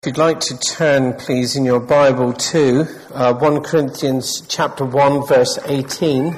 If you'd like to turn, please, in your Bible to 1 Corinthians chapter 1, verse 18.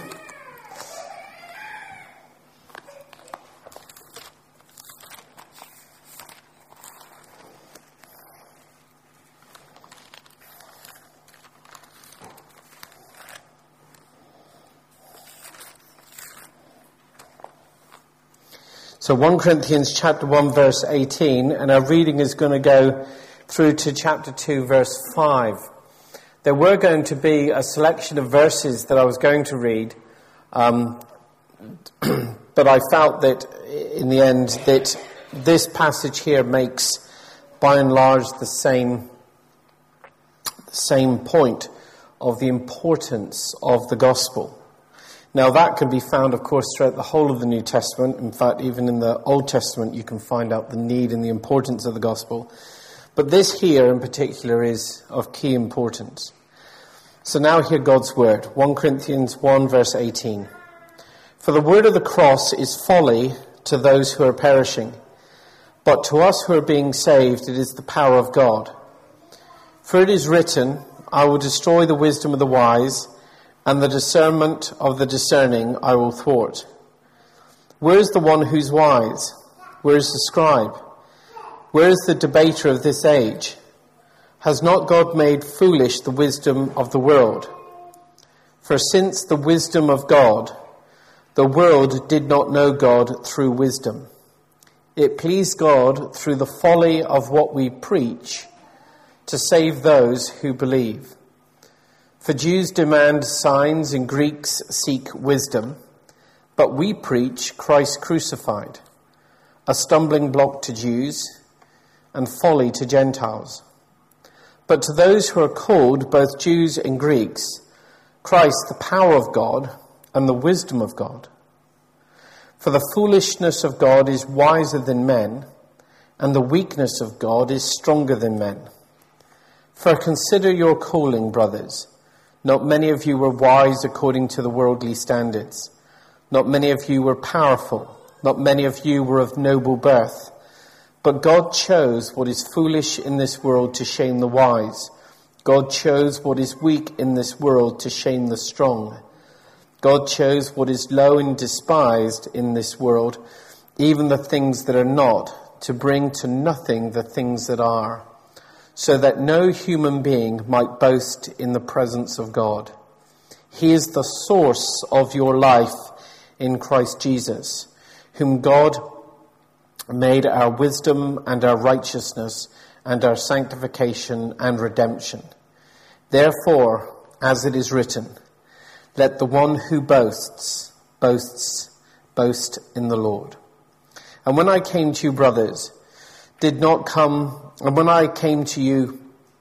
So 1 Corinthians chapter 1, verse 18, and our reading is going to go through to chapter 2, verse 5. There were going to be a selection of verses that I was going to read, but I felt that in the end that this passage here makes, by and large, the same point of the importance of the gospel. Now that can be found, of course, throughout the whole of the New Testament. In fact, even in the Old Testament, you can find out the need and the importance of the gospel. But this here in particular is of key importance. So now hear God's word. 1 Corinthians 1 verse 18. For the word of the cross is folly to those who are perishing, but to us who are being saved it is the power of God. For it is written, I will destroy the wisdom of the wise, and the discernment of the discerning I will thwart. Where is the one who's wise? Where is the scribe? Where is the debater of this age? Has not God made foolish the wisdom of the world? For since the wisdom of God, the world did not know God through wisdom. It pleased God through the folly of what we preach to save those who believe. For Jews demand signs and Greeks seek wisdom, but we preach Christ crucified, a stumbling block to Jews and folly to Gentiles. But to those who are called, both Jews and Greeks, Christ the power of God and the wisdom of God. For the foolishness of God is wiser than men, and the weakness of God is stronger than men. For consider your calling, brothers. Not many of you were wise according to the worldly standards. Not many of you were powerful. Not many of you were of noble birth. But God chose what is foolish in this world to shame the wise. God chose what is weak in this world to shame the strong. God chose what is low and despised in this world, even the things that are not, to bring to nothing the things that are, so that no human being might boast in the presence of God. He is the source of your life in Christ Jesus, whom God made our wisdom and our righteousness and our sanctification and redemption. Therefore, as it is written, let the one who boasts boast in the Lord. And when I came to you, brothers, when I came to you,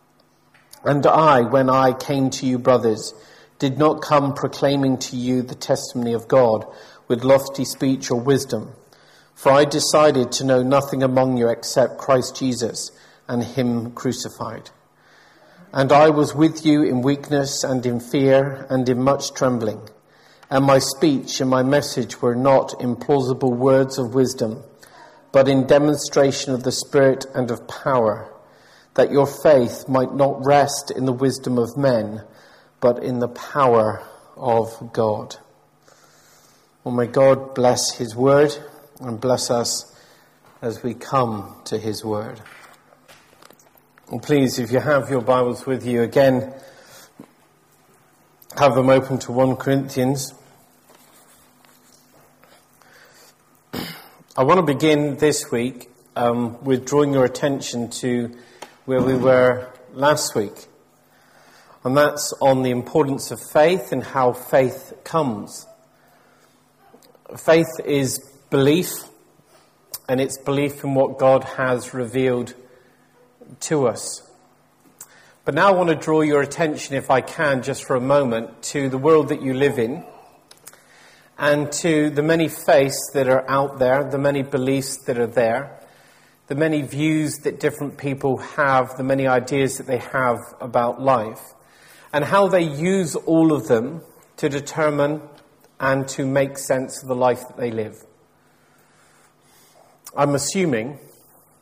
brothers, did not come proclaiming to you the testimony of God with lofty speech or wisdom. For I decided to know nothing among you except Christ Jesus and him crucified. And I was with you in weakness and in fear and in much trembling. And my speech and my message were not in plausible words of wisdom, but in demonstration of the Spirit and of power, that your faith might not rest in the wisdom of men, but in the power of God. Well, may God bless his word and bless us as we come to his word. And please, if you have your Bibles with you, again, have them open to 1 Corinthians. I want to begin this week with drawing your attention to where we were last week. And that's on the importance of faith and how faith comes. Faith is belief, and it's belief in what God has revealed to us. But now I want to draw your attention, if I can, just for a moment, to the world that you live in, and to the many faiths that are out there, the many beliefs that are there, the many views that different people have, the many ideas that they have about life, and how they use all of them to determine and to make sense of the life that they live. I'm assuming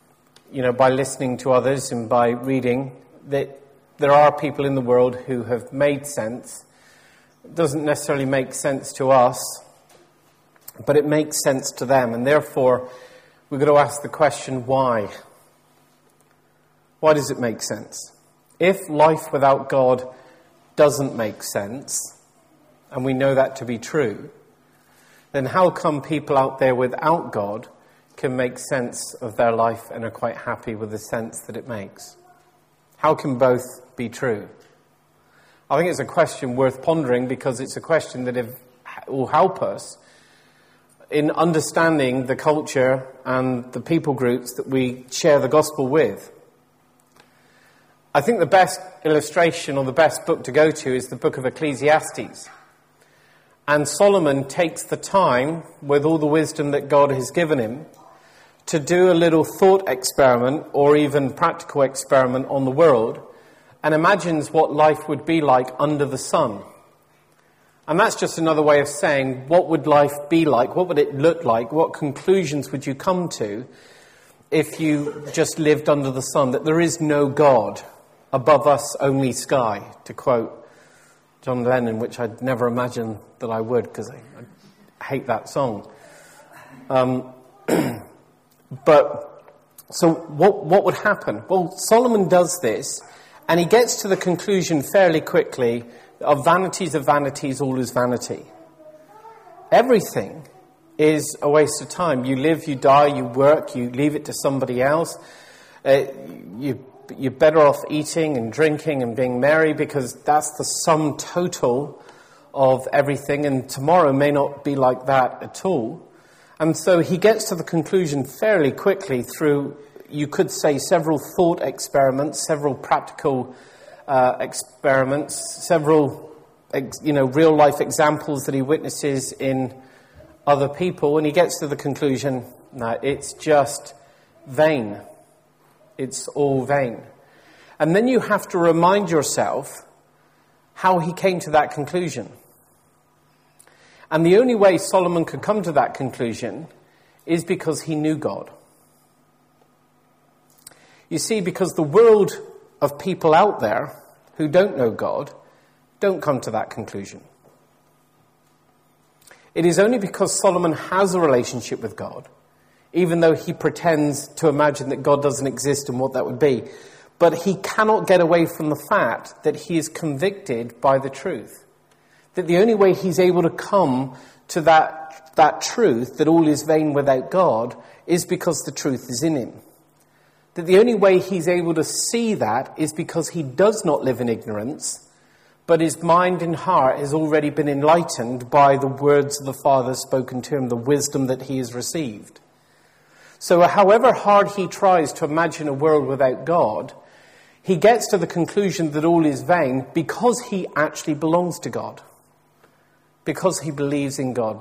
by listening to others and by reading, that there are people in the world who have made sense. It doesn't necessarily make sense to us, but it makes sense to them. And therefore, we've got to ask the question, why? Why does it make sense? If life without God doesn't make sense, and we know that to be true, then how come people out there without God can make sense of their life and are quite happy with the sense that it makes? How can both be true? I think it's a question worth pondering, because it's a question that will help us in understanding the culture and the people groups that we share the gospel with. I think the best illustration or the best book to go to is the book of Ecclesiastes. And Solomon takes the time, with all the wisdom that God has given him, to do a little thought experiment or even practical experiment on the world, and imagines what life would be like under the sun. And that's just another way of saying, what would life be like? What would it look like? What conclusions would you come to if you just lived under the sun? That there is no God, above us only sky, to quote John Lennon, which I'd never imagined that I would, because I hate that song. But so what would happen? Well, Solomon does this, and he gets to the conclusion fairly quickly of vanities, all is vanity. Everything is a waste of time. You live, you die, you work, you leave it to somebody else. You're better off eating and drinking and being merry, because that's the sum total of everything, and tomorrow may not be like that at all. And so he gets to the conclusion fairly quickly through, you could say, several thought experiments, several practical experiments, several real life examples that he witnesses in other people, and he gets to the conclusion, no, it's just vain. It's all vain. And then you have to remind yourself how he came to that conclusion. And the only way Solomon could come to that conclusion is because he knew God. You see, because the world of people out there who don't know God don't come to that conclusion. It is only because Solomon has a relationship with God, even though he pretends to imagine that God doesn't exist and what that would be. But he cannot get away from the fact that he is convicted by the truth. That the only way he's able to come to that truth, that all is vain without God, is because the truth is in him. That the only way he's able to see that is because he does not live in ignorance, but his mind and heart has already been enlightened by the words of the Father spoken to him, the wisdom that he has received. So however hard he tries to imagine a world without God, he gets to the conclusion that all is vain because he actually belongs to God. Because he believes in God.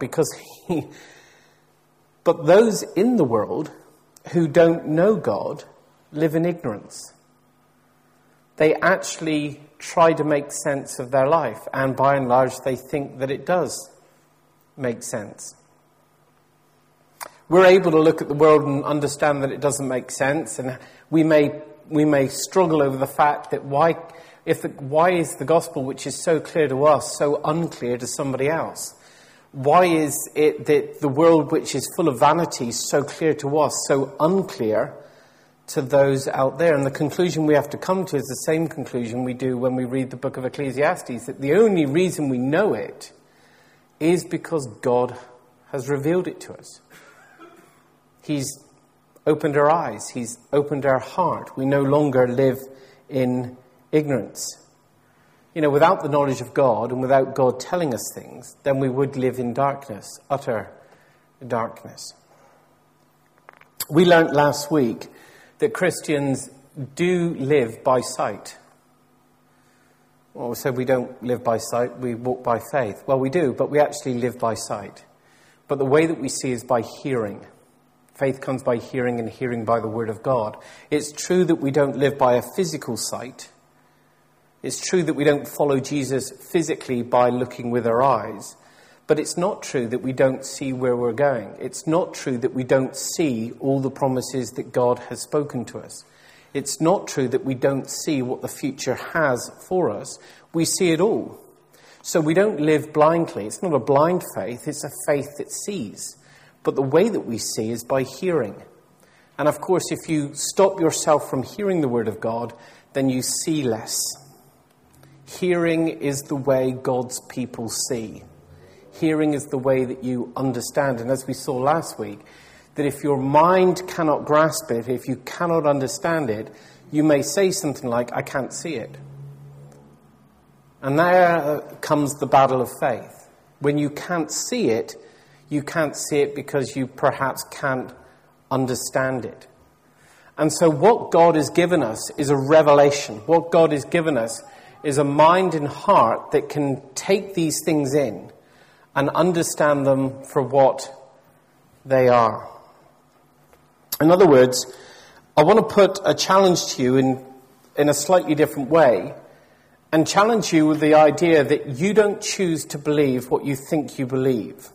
But those in the world who don't know God live in ignorance. They actually try to make sense of their life, and by and large they think that it does make sense. We're able to look at the world and understand that it doesn't make sense, and we may struggle over the fact that why is the gospel, which is so clear to us, so unclear to somebody else? Why is it that the world, which is full of vanities, so clear to us, so unclear to those out there? And the conclusion we have to come to is the same conclusion we do when we read the book of Ecclesiastes, that the only reason we know it is because God has revealed it to us. He's opened our eyes. He's opened our heart. We no longer live in ignorance. Without the knowledge of God and without God telling us things, then we would live in darkness, utter darkness. We learnt last week that Christians do live by sight. Well, we said we don't live by sight, we walk by faith. Well, we do, but we actually live by sight. But the way that we see is by hearing. Faith comes by hearing, and hearing by the word of God. It's true that we don't live by a physical sight. It's true that we don't follow Jesus physically by looking with our eyes. But it's not true that we don't see where we're going. It's not true that we don't see all the promises that God has spoken to us. It's not true that we don't see what the future has for us. We see it all. So we don't live blindly. It's not a blind faith, it's a faith that sees. But the way that we see is by hearing. And of course, if you stop yourself from hearing the word of God, then you see less. Hearing is the way God's people see. Hearing is the way that you understand. And as we saw last week, that if your mind cannot grasp it, if you cannot understand it, you may say something like, I can't see it. And there comes the battle of faith. When you can't see it, you can't see it because you perhaps can't understand it. And so what God has given us is a revelation. What God has given us is a mind and heart that can take these things in and understand them for what they are. In other words, I want to put a challenge to you in a slightly different way and challenge you with the idea that you don't choose to believe what you think you believe.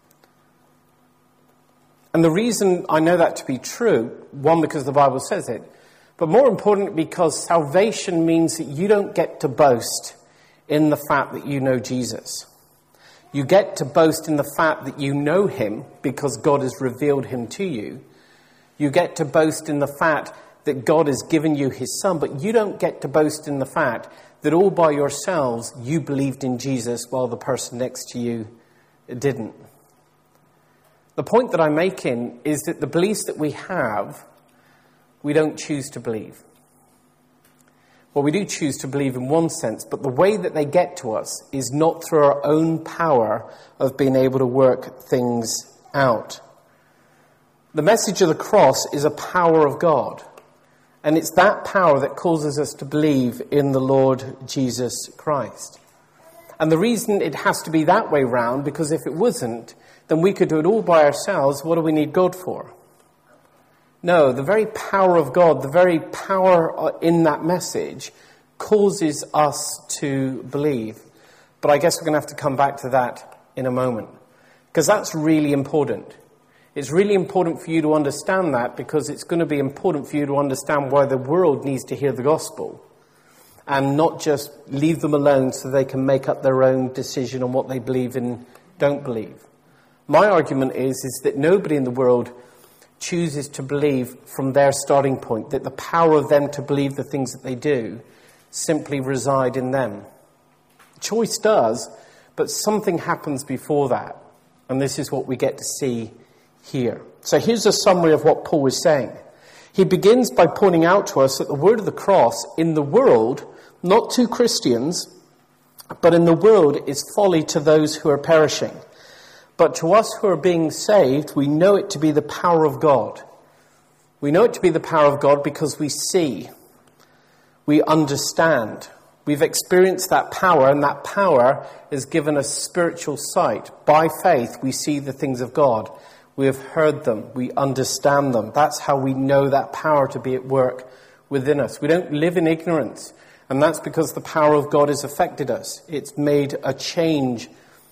And the reason I know that to be true, one, because the Bible says it, but more important, because salvation means that you don't get to boast in the fact that you know Jesus. You get to boast in the fact that you know him because God has revealed him to you. You get to boast in the fact that God has given you his son, but you don't get to boast in the fact that all by yourselves you believed in Jesus while the person next to you didn't. The point that I'm making is that the beliefs that we have, we don't choose to believe. Well, we do choose to believe in one sense, but the way that they get to us is not through our own power of being able to work things out. The message of the cross is a power of God, and it's that power that causes us to believe in the Lord Jesus Christ. And the reason it has to be that way round, because if it wasn't, then we could do it all by ourselves. What do we need God for? No, the very power of God, the very power in that message causes us to believe. But I guess we're going to have to come back to that in a moment, because that's really important. It's really important for you to understand that, because it's going to be important for you to understand why the world needs to hear the gospel and not just leave them alone so they can make up their own decision on what they believe and don't believe. My argument is that nobody in the world chooses to believe from their starting point, that the power of them to believe the things that they do simply reside in them. Choice does, but something happens before that. And this is what we get to see here. So here's a summary of what Paul is saying. He begins by pointing out to us that the word of the cross in the world, not to Christians, but in the world, is folly to those who are perishing. But to us who are being saved, we know it to be the power of God. We know it to be the power of God because we see, we understand. We've experienced that power, and that power has given us spiritual sight. By faith, we see the things of God. We have heard them. We understand them. That's how we know that power to be at work within us. We don't live in ignorance, and that's because the power of God has affected us. It's made a change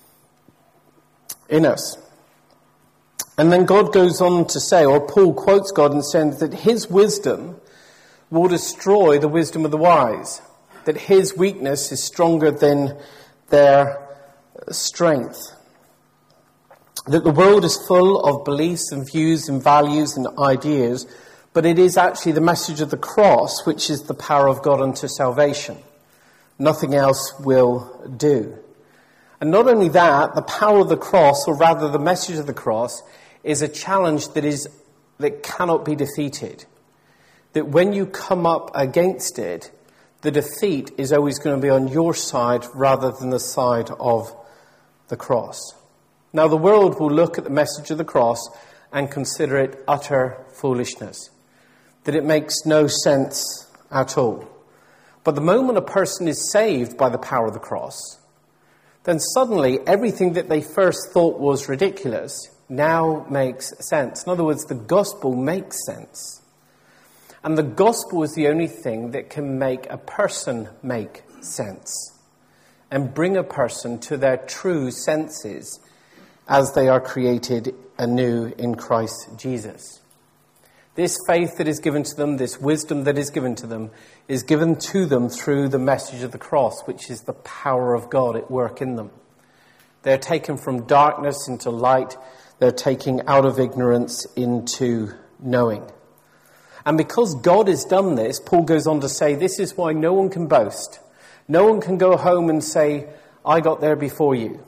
in us. And then God goes on to say, or Paul quotes God and says that his wisdom will destroy the wisdom of the wise, that his weakness is stronger than their strength, that the world is full of beliefs and views and values and ideas, but it is actually the message of the cross which is the power of God unto salvation. Nothing else will do. And not only that, the power of the cross, or rather the message of the cross, is a challenge that cannot be defeated. That when you come up against it, the defeat is always going to be on your side rather than the side of the cross. Now, the world will look at the message of the cross and consider it utter foolishness, that it makes no sense at all. But the moment a person is saved by the power of the cross, then suddenly everything that they first thought was ridiculous now makes sense. In other words, the gospel makes sense. And the gospel is the only thing that can make a person make sense. and bring a person to their true senses as they are created anew in Christ Jesus. This faith that is given to them, this wisdom that is given to them, is given to them through the message of the cross, which is the power of God at work in them. They're taken from darkness into light. They're taken out of ignorance into knowing. And because God has done this, Paul goes on to say, this is why no one can boast. No one can go home and say, I got there before you.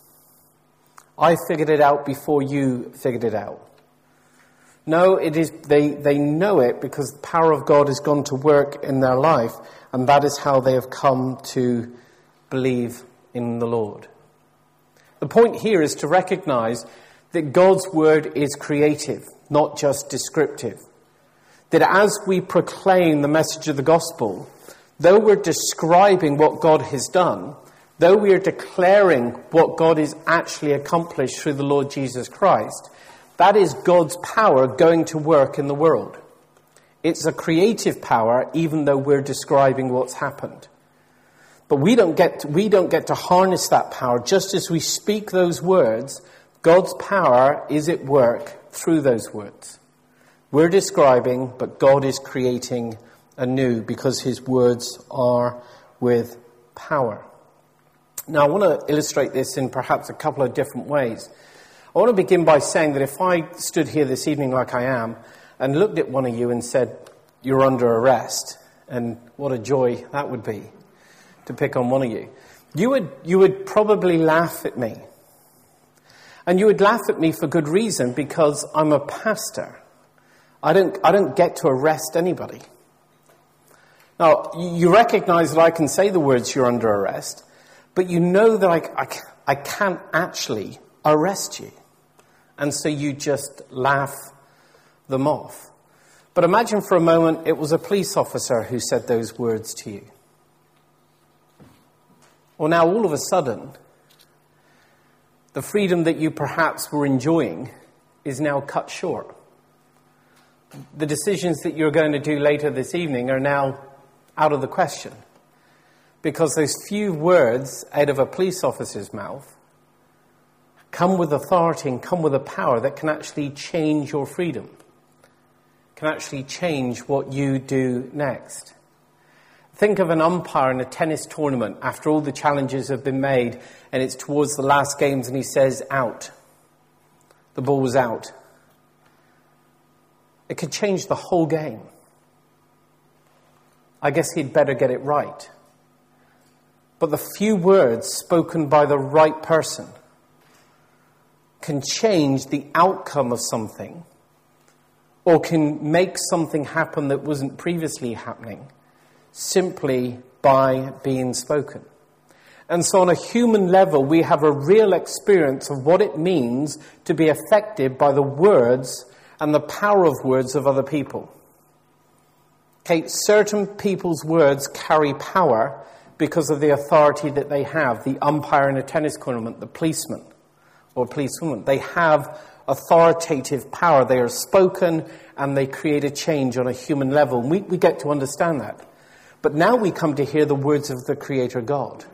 I figured it out before you figured it out. No, it is they know it because the power of God has gone to work in their life, and that is how they have come to believe in the Lord. The point here is to recognize that God's word is creative, not just descriptive. That as we proclaim the message of the gospel, though we're describing what God has done, though we are declaring what God has actually accomplished through the Lord Jesus Christ, that is God's power going to work in the world. It's a creative power, even though we're describing what's happened. But we don't get to harness that power. Just as we speak those words, God's power is at work through those words. We're describing, but God is creating anew because his words are with power. Now, I want to illustrate this in perhaps a couple of different ways. I want to begin by saying that if I stood here this evening like I am and looked at one of you and said, you're under arrest, and what a joy that would be to pick on one of you, you would probably laugh at me. And you would laugh at me for good reason, because I'm a pastor. I don't get to arrest anybody. Now, you recognize that I can say the words, you're under arrest, but you know that I can't actually arrest you. And so you just laugh them off. But imagine for a moment it was a police officer who said those words to you. Well, now all of a sudden, the freedom that you perhaps were enjoying is now cut short. The decisions that you're going to do later this evening are now out of the question, because those few words out of a police officer's mouth come with authority and come with a power that can actually change your freedom, can actually change what you do next. Think of an umpire in a tennis tournament after all the challenges have been made and it's towards the last games and he says, out. The ball was out. It could change the whole game. I guess he'd better get it right. But the few words spoken by the right person can change the outcome of something, or can make something happen that wasn't previously happening, simply by being spoken. And so on a human level, we have a real experience of what it means to be affected by the words and the power of words of other people. Okay, certain people's words carry power because of the authority that they have. The umpire in a tennis tournament, the policeman or policewoman, they have authoritative power. They are spoken and they create a change on a human level. We get to understand that. But now we come to hear the words of the Creator God.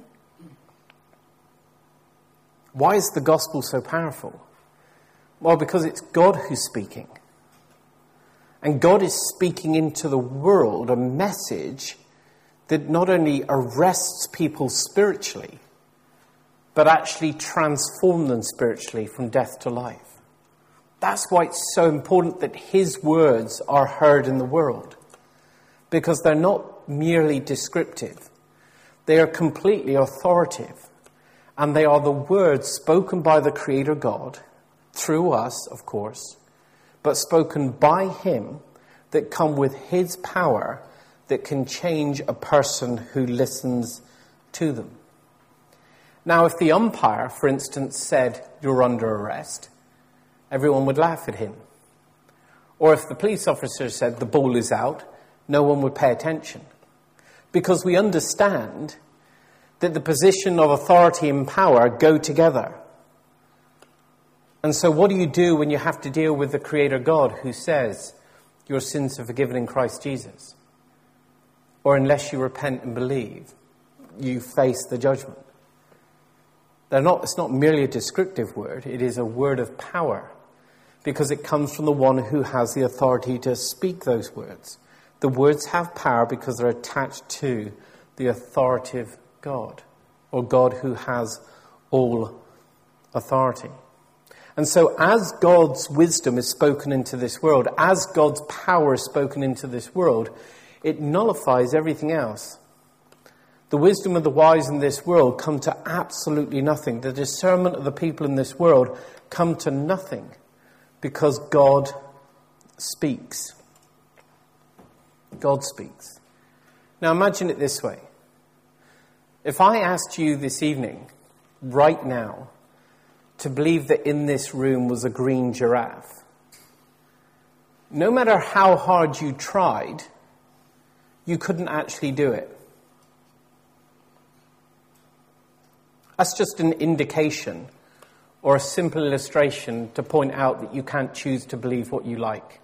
Why is the gospel so powerful? Well, because it's God who's speaking. And God is speaking into the world a message that not only arrests people spiritually, but actually transforms them spiritually from death to life. That's why it's so important that his words are heard in the world. Because they're not merely descriptive. They are completely authoritative. And they are the words spoken by the Creator God, through us, of course, but spoken by him that come with his power that can change a person who listens to them. Now, if the umpire, for instance, said, you're under arrest, everyone would laugh at him. Or if the police officer said, the ball is out, no one would pay attention. Because we understand that the position of authority and power go together. And so what do you do when you have to deal with the Creator God who says your sins are forgiven in Christ Jesus? Or unless you repent and believe, you face the judgment. It's not merely a descriptive word, it is a word of power, because it comes from the one who has the authority to speak those words. The words have power because they're attached to the authoritative God, or God who has all authority. And so as God's wisdom is spoken into this world, as God's power is spoken into this world, it nullifies everything else. The wisdom of the wise in this world come to absolutely nothing. The discernment of the people in this world come to nothing because God speaks. God speaks. Now imagine it this way. If I asked you this evening, right now, to believe that in this room was a green giraffe, no matter how hard you tried, you couldn't actually do it. That's just an indication or a simple illustration to point out that you can't choose to believe what you like.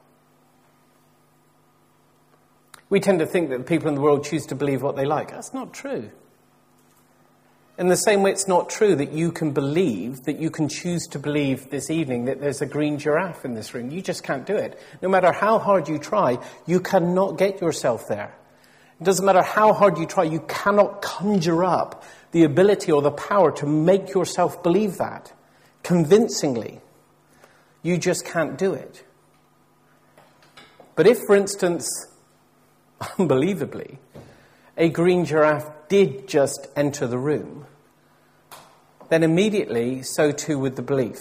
We tend to think that people in the world choose to believe what they like. That's not true. In the same way, it's not true that you can choose to believe this evening that there's a green giraffe in this room. You just can't do it. No matter how hard you try, you cannot get yourself there. It doesn't matter how hard you try, you cannot conjure up the ability or the power to make yourself believe that convincingly. You just can't do it. But if, for instance, unbelievably, a green giraffe did just enter the room, then immediately so too would the belief.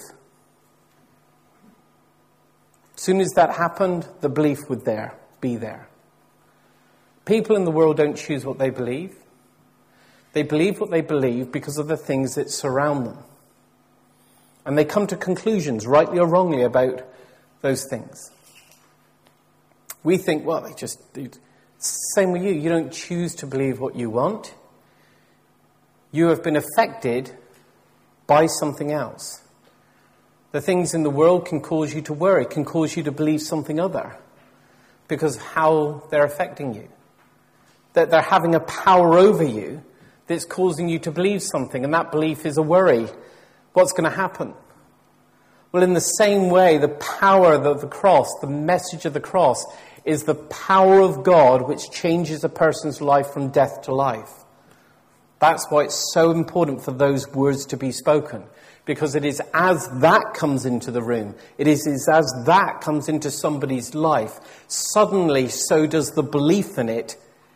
As soon as that happened, the belief would be there. People in the world don't choose what they believe. They believe what they believe because of the things that surround them. And they come to conclusions, rightly or wrongly, about those things. We think, well, it's the same with you. You don't choose to believe what you want. You have been affected by something else. The things in the world can cause you to worry, can cause you to believe something other, because how they're affecting you. That they're having a power over you that's causing you to believe something, and that belief is a worry. What's going to happen? Well, in the same way, the power of the cross, the message of the cross, is the power of God which changes a person's life from death to life. That's why it's so important for those words to be spoken. Because it is as that comes into the room, it is as that comes into somebody's life, suddenly so does the belief in it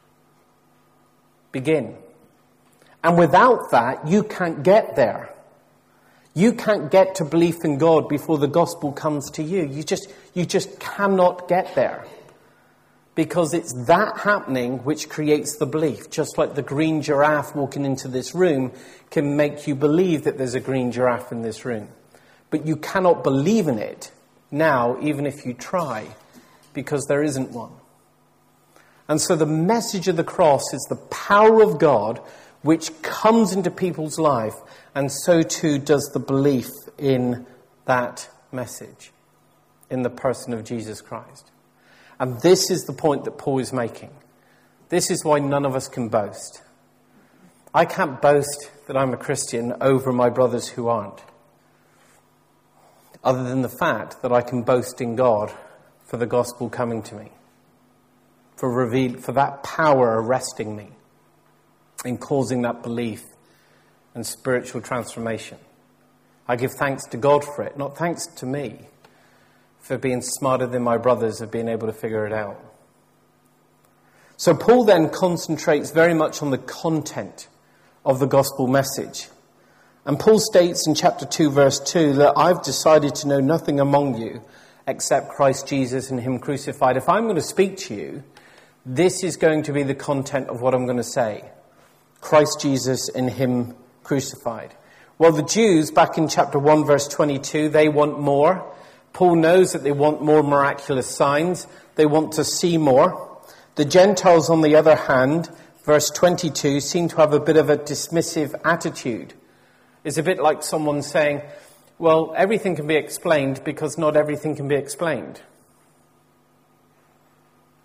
begin. And without that, you can't get there. You can't get to belief in God before the gospel comes to you. You just cannot get there. Because it's that happening which creates the belief. Just like the green giraffe walking into this room can make you believe that there's a green giraffe in this room. But you cannot believe in it now, even if you try, because there isn't one. And so the message of the cross is the power of God which comes into people's life, and so too does the belief in that message, in the person of Jesus Christ. And this is the point that Paul is making. This is why none of us can boast. I can't boast that I'm a Christian over my brothers who aren't, other than the fact that I can boast in God for the gospel coming to me, for that power arresting me, in causing that belief and spiritual transformation. I give thanks to God for it, not thanks to me for being smarter than my brothers of being able to figure it out. So Paul then concentrates very much on the content of the gospel message. And Paul states in chapter 2, verse 2, that I've decided to know nothing among you except Christ Jesus and him crucified. If I'm going to speak to you, this is going to be the content of what I'm going to say. Christ Jesus and him crucified. Well, the Jews, back in chapter 1, verse 22, they want more. Paul knows that they want more miraculous signs. They want to see more. The Gentiles, on the other hand, verse 22, seem to have a bit of a dismissive attitude. It's a bit like someone saying, well, everything can be explained because not everything can be explained.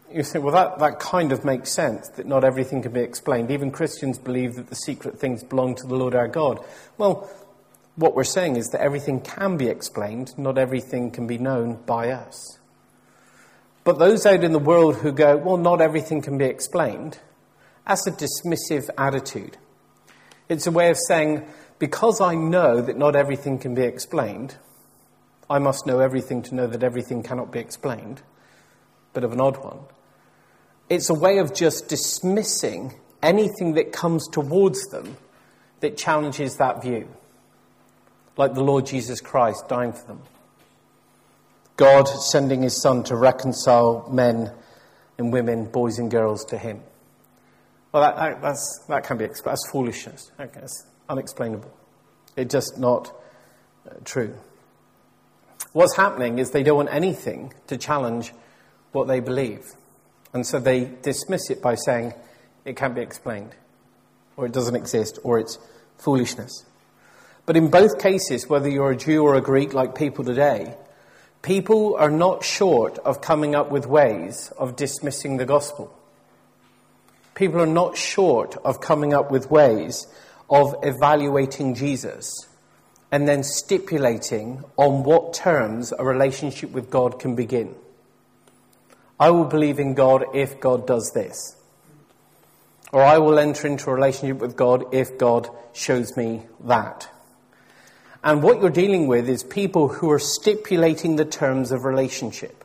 You say, well, that kind of makes sense, that not everything can be explained. Even Christians believe that the secret things belong to the Lord our God. Well, what we're saying is that everything can be explained, not everything can be known by us. But those out in the world who go, well, not everything can be explained, that's a dismissive attitude. It's a way of saying, because I know that not everything can be explained, I must know everything to know that everything cannot be explained. Bit of an odd one. It's a way of just dismissing anything that comes towards them that challenges that view. Like the Lord Jesus Christ dying for them. God sending his Son to reconcile men and women, boys and girls to him. Well, that can be explained. That's foolishness. It's unexplainable. It's just not true. What's happening is they don't want anything to challenge what they believe. And so they dismiss it by saying it can't be explained, or it doesn't exist, or it's foolishness. But in both cases, whether you're a Jew or a Greek like people today, people are not short of coming up with ways of dismissing the gospel. People are not short of coming up with ways of evaluating Jesus and then stipulating on what terms a relationship with God can begin. I will believe in God if God does this. Or I will enter into a relationship with God if God shows me that. And what you're dealing with is people who are stipulating the terms of relationship.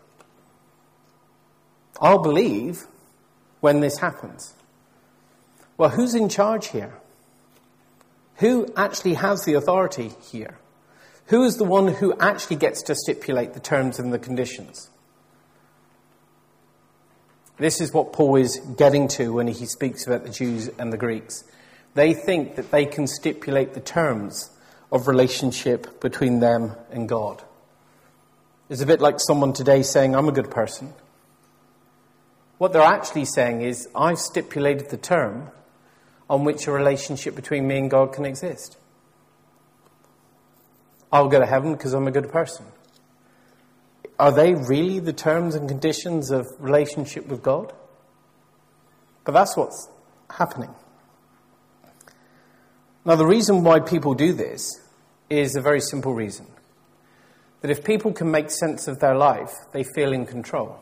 I'll believe when this happens. Well, who's in charge here? Who actually has the authority here? Who is the one who actually gets to stipulate the terms and the conditions? This is what Paul is getting to when he speaks about the Jews and the Greeks. They think that they can stipulate the terms of relationship between them and God. It's a bit like someone today saying, I'm a good person. What they're actually saying is, I've stipulated the term on which a relationship between me and God can exist. I'll go to heaven because I'm a good person. Are they really the terms and conditions of relationship with God? But that's what's happening. Now, the reason why people do this is a very simple reason. That if people can make sense of their life, they feel in control.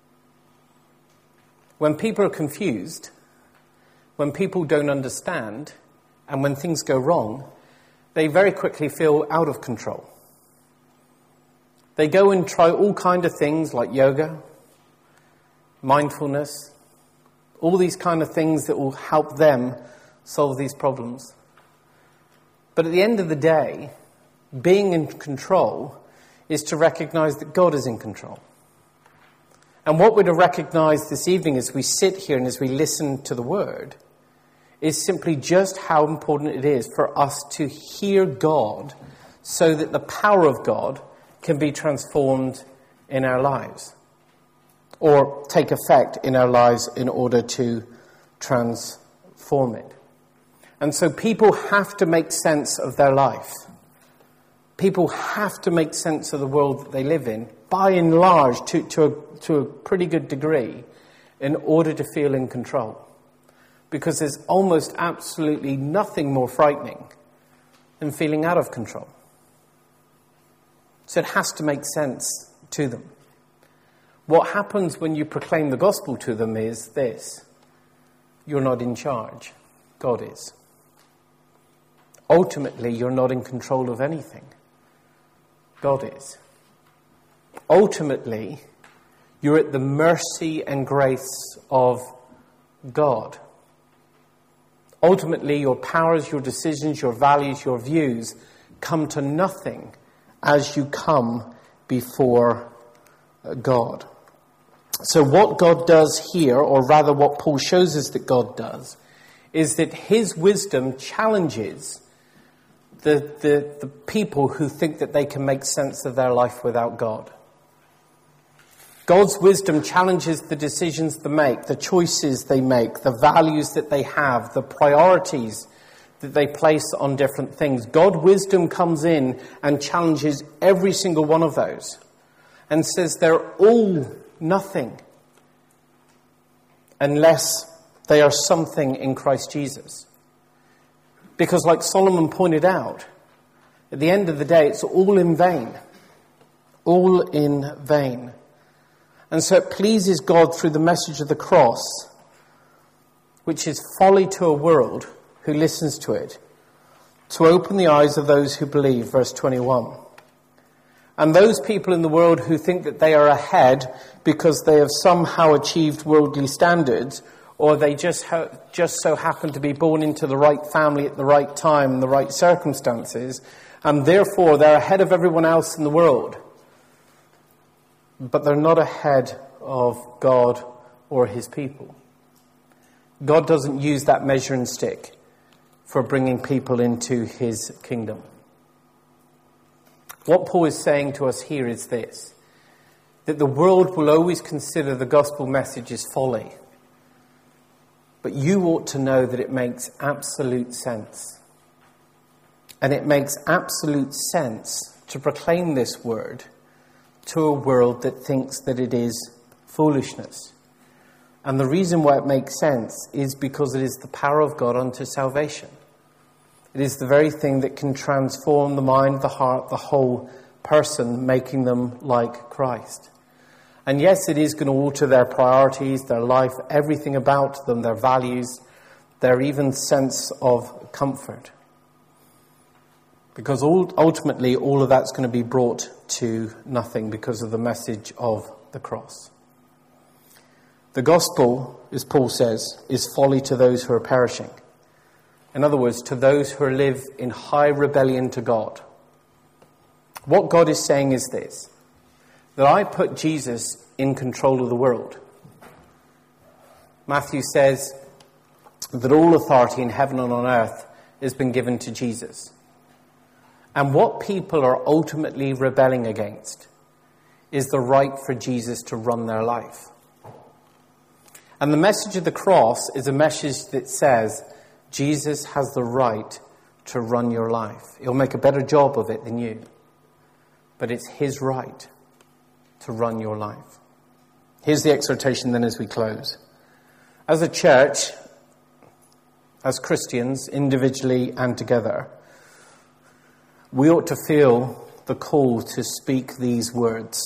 When people are confused, when people don't understand, and when things go wrong, they very quickly feel out of control. They go and try all kinds of things like yoga, mindfulness, all these kind of things that will help them solve these problems. But at the end of the day, being in control is to recognize that God is in control. And what we're to recognize this evening as we sit here and as we listen to the word is simply just how important it is for us to hear God so that the power of God can be transformed in our lives or take effect in our lives in order to transform it. And so people have to make sense of their life. People have to make sense of the world that they live in, by and large, to a pretty good degree, in order to feel in control. Because there's almost absolutely nothing more frightening than feeling out of control. So it has to make sense to them. What happens when you proclaim the gospel to them is this: you're not in charge. God is. Ultimately, you're not in control of anything. God is. Ultimately, you're at the mercy and grace of God. Ultimately, your powers, your decisions, your values, your views come to nothing as you come before God. So what God does here, or rather what Paul shows us that God does, is that his wisdom challenges the people who think that they can make sense of their life without God. God's wisdom challenges the decisions they make, the choices they make, the values that they have, the priorities that they place on different things. God's wisdom comes in and challenges every single one of those and says they're all nothing unless they are something in Christ Jesus. Because like Solomon pointed out, at the end of the day, it's all in vain. All in vain. And so it pleases God through the message of the cross, which is folly to a world who listens to it, to open the eyes of those who believe, verse 21. And those people in the world who think that they are ahead because they have somehow achieved worldly standards, or they just so happen to be born into the right family at the right time and the right circumstances, and therefore they're ahead of everyone else in the world. But they're not ahead of God or his people. God doesn't use that measuring stick for bringing people into his kingdom. What Paul is saying to us here is this, that the world will always consider the gospel message as folly. But you ought to know that it makes absolute sense. And it makes absolute sense to proclaim this word to a world that thinks that it is foolishness. And the reason why it makes sense is because it is the power of God unto salvation. It is the very thing that can transform the mind, the heart, the whole person, making them like Christ. And yes, it is going to alter their priorities, their life, everything about them, their values, their even sense of comfort. Because ultimately all of that's going to be brought to nothing because of the message of the cross. The gospel, as Paul says, is folly to those who are perishing. In other words, to those who live in high rebellion to God. What God is saying is this, that I put Jesus in control of the world. Matthew says that all authority in heaven and on earth has been given to Jesus. And what people are ultimately rebelling against is the right for Jesus to run their life. And the message of the cross is a message that says Jesus has the right to run your life. He'll make a better job of it than you. But it's his right to run your life. Here's the exhortation then as we close. As a church, as Christians, individually and together, we ought to feel the call to speak these words.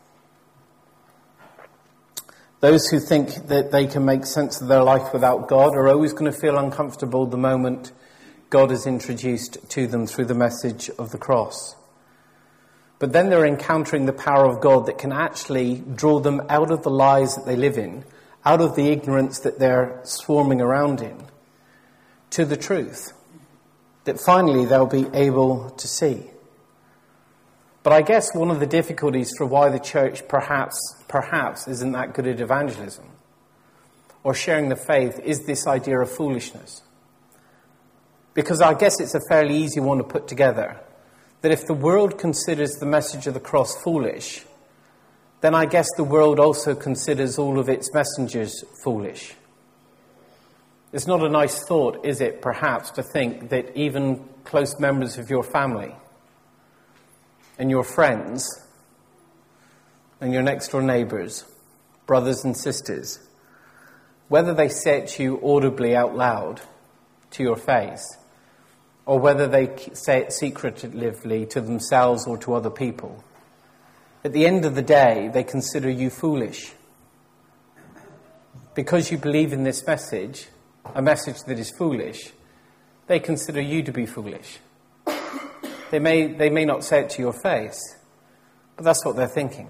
Those who think that they can make sense of their life without God are always going to feel uncomfortable the moment God is introduced to them through the message of the cross. But then they're encountering the power of God that can actually draw them out of the lies that they live in, out of the ignorance that they're swarming around in, to the truth that finally they'll be able to see. But I guess one of the difficulties for why the church perhaps isn't that good at evangelism or sharing the faith is this idea of foolishness. Because I guess it's a fairly easy one to put together. That if the world considers the message of the cross foolish, then I guess the world also considers all of its messengers foolish. It's not a nice thought, is it, perhaps, to think that even close members of your family and your friends and your next door neighbours, brothers and sisters, whether they say it to you audibly out loud to your face, or whether they say it secretively to themselves or to other people, at the end of the day, they consider you foolish. Because you believe in this message, a message that is foolish, they consider you to be foolish. They may not say it to your face, but that's what they're thinking.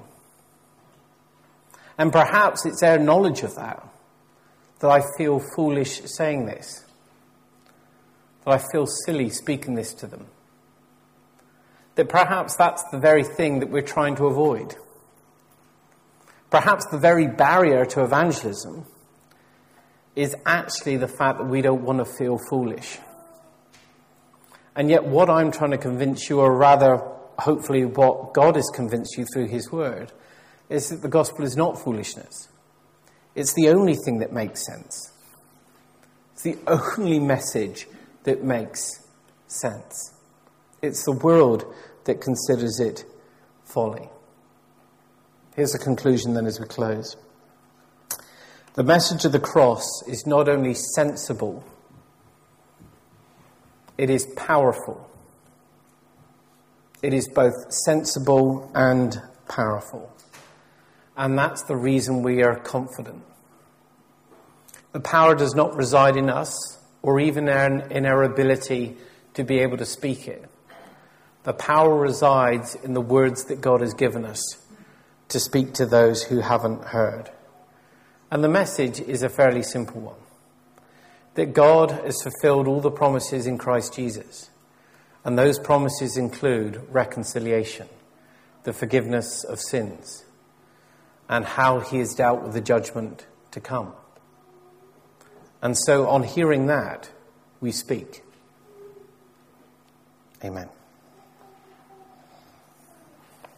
And perhaps it's their knowledge of that I feel foolish saying this, that I feel silly speaking this to them. That perhaps that's the very thing that we're trying to avoid. Perhaps the very barrier to evangelism is actually the fact that we don't want to feel foolish. And yet what I'm trying to convince you, or rather, hopefully what God has convinced you through his word, is that the gospel is not foolishness. It's the only thing that makes sense. It's the only message that makes sense. It's the world that considers it folly. Here's a conclusion then as we close. The message of the cross is not only sensible, it is powerful. It is both sensible and powerful. And that's the reason we are confident. The power does not reside in us or even in our ability to be able to speak it. The power resides in the words that God has given us to speak to those who haven't heard. And the message is a fairly simple one. That God has fulfilled all the promises in Christ Jesus. And those promises include reconciliation, the forgiveness of sins, and how he has dealt with the judgment to come. And so on hearing that, we speak. Amen.